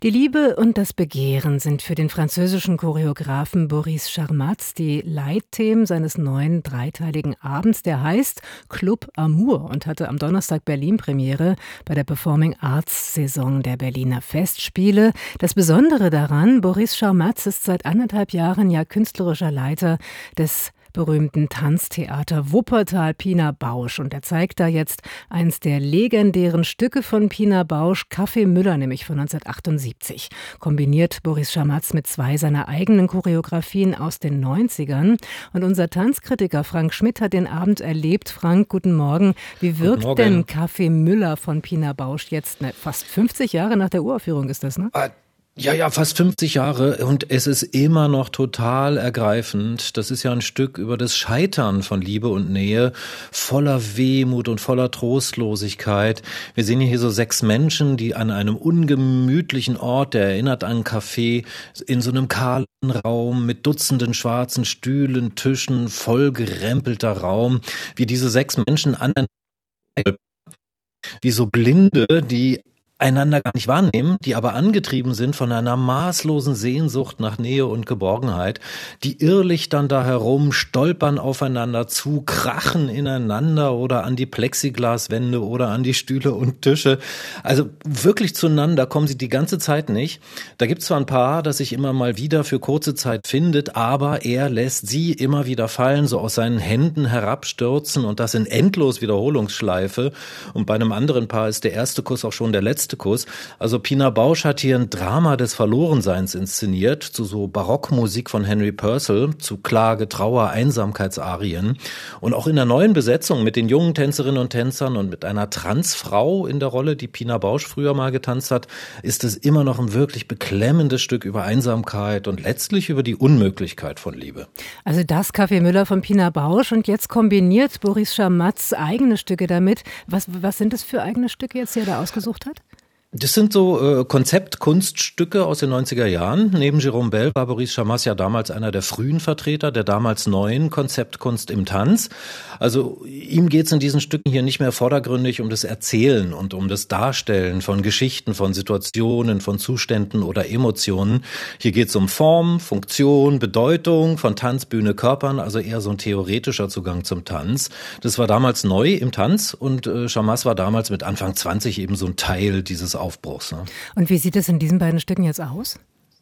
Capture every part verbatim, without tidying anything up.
Die Liebe und das Begehren sind für den französischen Choreografen Boris Charmatz die Leitthemen seines neuen dreiteiligen Abends, der heißt Club Amour und hatte am Donnerstag Berlin-Premiere bei der Performing Arts Saison der Berliner Festspiele. Das Besondere daran, Boris Charmatz ist seit anderthalb Jahren ja künstlerischer Leiter des berühmten Tanztheater Wuppertal Pina Bausch. Und er zeigt da jetzt eins der legendären Stücke von Pina Bausch, Kaffee Müller, nämlich von neunzehnhundertachtundsiebzig. Kombiniert Boris Charmatz mit zwei seiner eigenen Choreografien aus den neunzigern. Und unser Tanzkritiker Frank Schmidt hat den Abend erlebt. Frank, guten Morgen. Wie wirkt denn Kaffee Müller von Pina Bausch jetzt? Ne, fast fünfzig Jahre nach der Uraufführung ist das, ne? Ah. Ja, ja, fast fünfzig Jahre und es ist immer noch total ergreifend. Das ist ja ein Stück über das Scheitern von Liebe und Nähe, voller Wehmut und voller Trostlosigkeit. Wir sehen hier so sechs Menschen, die an einem ungemütlichen Ort, der erinnert an ein Café, in so einem kahlen Raum mit Dutzenden schwarzen Stühlen, Tischen, voll gerempelter Raum, wie diese sechs Menschen aneinander, wie so Blinde, die einander gar nicht wahrnehmen, die aber angetrieben sind von einer maßlosen Sehnsucht nach Nähe und Geborgenheit, die irrlichtern da herum, stolpern aufeinander zu, krachen ineinander oder an die Plexiglaswände oder an die Stühle und Tische. Also wirklich zueinander kommen sie die ganze Zeit nicht. Da gibt's zwar ein Paar, das sich immer mal wieder für kurze Zeit findet, aber er lässt sie immer wieder fallen, so aus seinen Händen herabstürzen und das in endlos Wiederholungsschleife. Und bei einem anderen Paar ist der erste Kuss auch schon der letzte Kuss. Also Pina Bausch hat hier ein Drama des Verlorenseins inszeniert, zu so Barockmusik von Henry Purcell, zu Klage, Trauer, Einsamkeitsarien. Und auch in der neuen Besetzung mit den jungen Tänzerinnen und Tänzern und mit einer Transfrau in der Rolle, die Pina Bausch früher mal getanzt hat, ist es immer noch ein wirklich beklemmendes Stück über Einsamkeit und letztlich über die Unmöglichkeit von Liebe. Also das Kaffee Müller von Pina Bausch und jetzt kombiniert Boris Charmatz eigene Stücke damit. Was, was sind das für eigene Stücke jetzt, die er da ausgesucht hat? Das sind so äh, Konzeptkunststücke aus den neunziger Jahren. Neben Jérôme Bel war Boris Charmatz ja damals einer der frühen Vertreter der damals neuen Konzeptkunst im Tanz. Also ihm geht's in diesen Stücken hier nicht mehr vordergründig um das Erzählen und um das Darstellen von Geschichten, von Situationen, von Zuständen oder Emotionen. Hier geht's um Form, Funktion, Bedeutung von Tanz, Bühne, Körpern, also eher so ein theoretischer Zugang zum Tanz. Das war damals neu im Tanz und äh, Charmatz war damals mit Anfang zwanzig eben so ein Teil dieses Aufbruchs. Ne? Und wie sieht es in diesen beiden Stücken jetzt aus?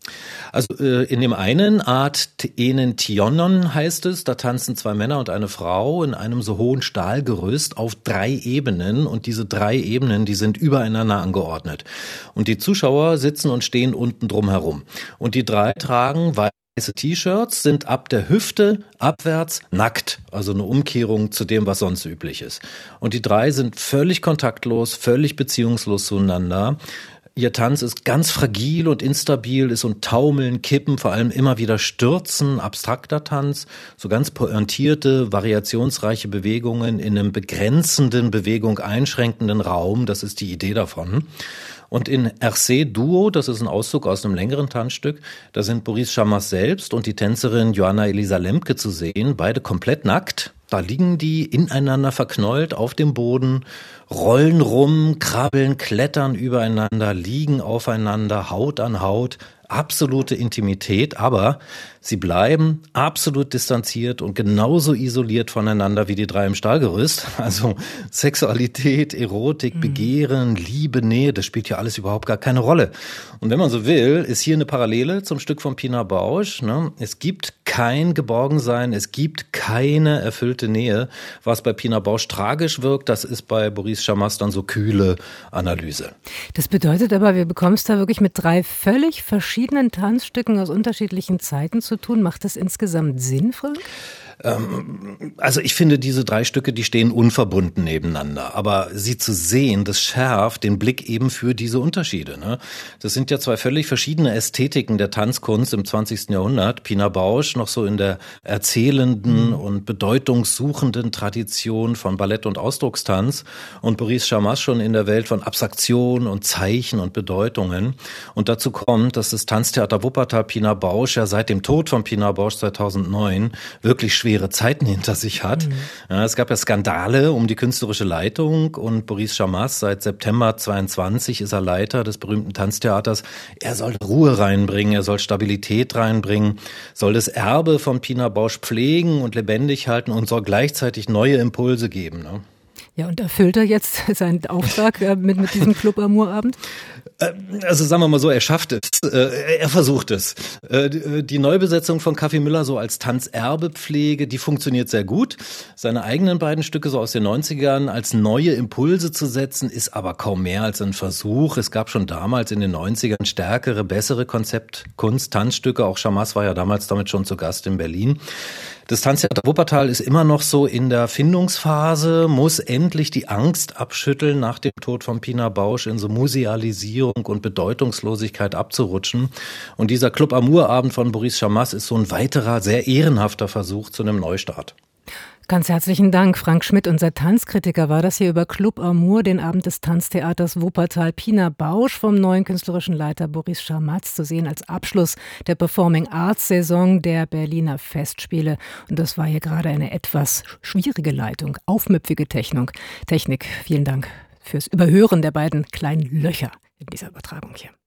Also äh, in dem einen, Art Enen Tionon heißt es, da tanzen zwei Männer und eine Frau in einem so hohen Stahlgerüst auf drei Ebenen und diese drei Ebenen, die sind übereinander angeordnet. Und die Zuschauer sitzen und stehen unten drum herum. Und die drei tragen weiße T-Shirts, sind ab der Hüfte abwärts nackt, also eine Umkehrung zu dem, was sonst üblich ist. Und die drei sind völlig kontaktlos, völlig beziehungslos zueinander. Ihr Tanz ist ganz fragil und instabil, ist so ein Taumeln, Kippen, vor allem immer wieder Stürzen, abstrakter Tanz, so ganz pointierte, variationsreiche Bewegungen in einem begrenzenden, Bewegung einschränkenden Raum, das ist die Idee davon. Und in Ercé Duo, das ist ein Auszug aus einem längeren Tanzstück, da sind Boris Charmatz selbst und die Tänzerin Joanna Elisa Lemke zu sehen, beide komplett nackt. Da liegen die ineinander verknäult auf dem Boden, rollen rum, krabbeln, klettern übereinander, liegen aufeinander, Haut an Haut, absolute Intimität, aber sie bleiben absolut distanziert und genauso isoliert voneinander wie die drei im Stahlgerüst. Also Sexualität, Erotik, Begehren, Liebe, Nähe, das spielt ja alles überhaupt gar keine Rolle. Und wenn man so will, ist hier eine Parallele zum Stück von Pina Bausch. Ne? Es gibt kein Geborgensein, es gibt keine erfüllte Nähe. Was bei Pina Bausch tragisch wirkt, das ist bei Boris Charmatz dann so kühle Analyse. Das bedeutet aber, wir bekommen es da wirklich mit drei völlig verschiedenen Tanzstücken aus unterschiedlichen Zeiten zu tun. Macht das insgesamt Sinn, Frank? Also ich finde, diese drei Stücke, die stehen unverbunden nebeneinander. Aber sie zu sehen, das schärft den Blick eben für diese Unterschiede. Ne? Das sind ja zwei völlig verschiedene Ästhetiken der Tanzkunst im zwanzigsten Jahrhundert. Pina Bausch noch so in der erzählenden mhm. und bedeutungssuchenden Tradition von Ballett- und Ausdruckstanz und Boris Charmatz schon in der Welt von Abstraktion und Zeichen und Bedeutungen. Und dazu kommt, dass das Tanztheater Wuppertal Pina Bausch ja seit dem Tod von Pina Bausch zweitausendneun wirklich schwer schwere Zeiten hinter sich hat. Mhm. Ja, es gab ja Skandale um die künstlerische Leitung und Boris Charmas, seit September zweiundzwanzig ist er Leiter des berühmten Tanztheaters. Er soll Ruhe reinbringen, er soll Stabilität reinbringen, soll das Erbe von Pina Bausch pflegen und lebendig halten und soll gleichzeitig neue Impulse geben, ne? Ja, und erfüllt er jetzt seinen Auftrag äh, mit, mit diesem Club Amour-Abend? Also sagen wir mal so, er schafft es, äh, er versucht es. Äh, die Neubesetzung von Kaffee Müller so als Tanzerbepflege, die funktioniert sehr gut. Seine eigenen beiden Stücke so aus den neunzigern als neue Impulse zu setzen, ist aber kaum mehr als ein Versuch. Es gab schon damals in den neunzigern stärkere, bessere Konzept-Kunst-Tanzstücke. Auch Charmas war ja damals damit schon zu Gast in Berlin. Das Tanztheater Wuppertal ist immer noch so in der Findungsphase, muss endlich die Angst abschütteln, nach dem Tod von Pina Bausch in so Musealisierung und Bedeutungslosigkeit abzurutschen. Und dieser Club Amour-Abend von Boris Charmas ist so ein weiterer, sehr ehrenhafter Versuch zu einem Neustart. Ganz herzlichen Dank. Frank Schmidt, unser Tanzkritiker, war das hier über Club Amour, den Abend des Tanztheaters Wuppertal. Pina Bausch vom neuen künstlerischen Leiter Boris Charmatz zu sehen als Abschluss der Performing Arts Saison der Berliner Festspiele. Und das war hier gerade eine etwas schwierige Leitung, aufmüpfige Technik. Technik. Vielen Dank fürs Überhören der beiden kleinen Löcher in dieser Übertragung hier.